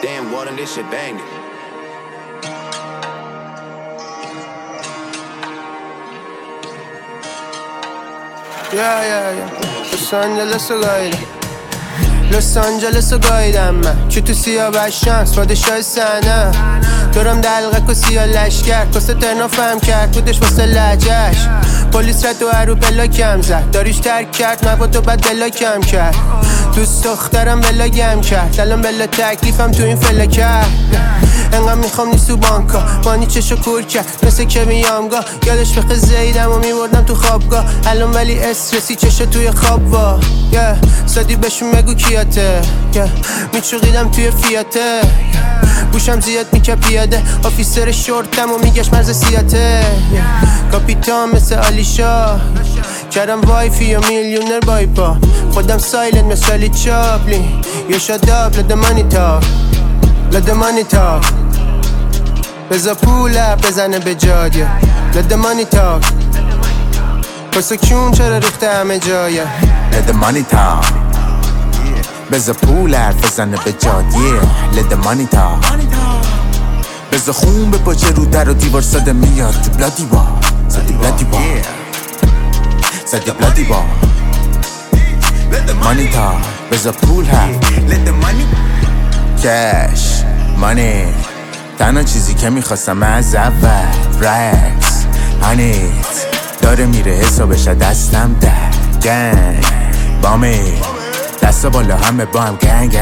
Damn, Walden, this shit banging. Yeah. Los Angeles رو گایدم من که تو سیاوشم پادشاه صحنه دورم دلقک و سیاه لشگر کاسه ترنا فهم کرد بودش واسه لجش پلیس رد و هرو بلا کم زد داریش ترک کرد مواد و بد بلا کم کرد دوست دخترم بلا گم کرد الان بلا تکلیفم تو این فلا کرد انقدر میخوام نیستو بانکا مانی چشو کور کرد مثل که میامگاه یادش بخه زیدم و میبردم تو خوابگاه الان ولی استرسی چشو توی خواب وا سادی بهشون بگو کیاته میچوقیدم توی فیاته بوشم زیاد میکه پیاده آفیسر شورتم و میگش مرز سیاته کاپیتان مثل آلیشا کردم وایفی و میلیونر بایپا خودم سایلنت مثل علی چاپلین یه شاداب let the money talk let the money talk بزا پول بزنه به جادیه let the money talk پسا کیون چرا ریخته همه جایه let the money talk بزا پول بزنه به جادیه let the money talk بزا خون به پاچه رو در و دیوار ساده میاد تو بلادی با سادی بلادی با سادی بلادی با let the money talk بزا پول let the money cash money تنها چیزی که میخواستم از اول رکس هنیت داره میره حسابش دستم در گنگ بامی دستا بالا همه با هم گنگ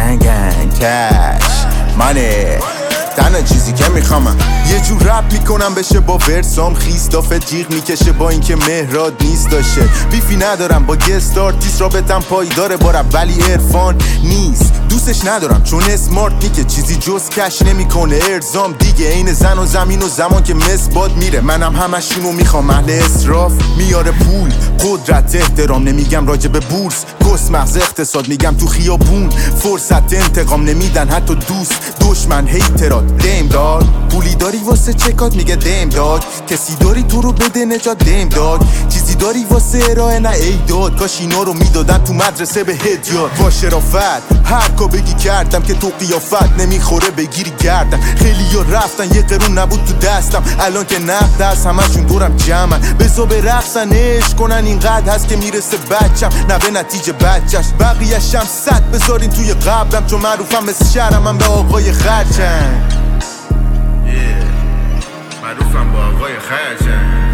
کش مانی تنها چیزی که میخوامم یه جور رپ میکنم بشه با ورسام خیستافه جیغ میکشه با اینکه مهراد نیست داشه بیفی ندارم با گست آرتیست رابطم پایداره با رپ ولی عرفان نیست دوستش ندارم چون اسمارت نیکه چیزی جز کش نمیکنه ارزام دیگه عین زن و زمین و زمان که مسباد میره منم همشونو میخوام اهل اسراف میاره پول قدرت احترام نمیگم راجب بورس کس مغز اقتصاد میگم تو خیابون فرصت انتقام نمیدن حتی دوست دشمن هیترات دیم داد پولی داری واسه چکات میگه دیم داد کسی داری تو رو بده نجات دیم داد چیزی داری واسه ارائه نه ای داد کاش اینا رو میدادن تو مدرسه به هدیات با شرافت هر کا بگی کردم که تو قیافت نمیخوره بگیری گردم خیلی ها رفتن یه قرون نبود تو دستم الان که نقد هست همشون دورم جمعن بزا به رقصن عشق کنن اینقدر هست که میرسه بچم نه به نتیجه بچش بقیه‌شم صد بذارین توی قبرم چون معروفم مثل شهرم من به آقای خرچن معروفم با آقای خرچن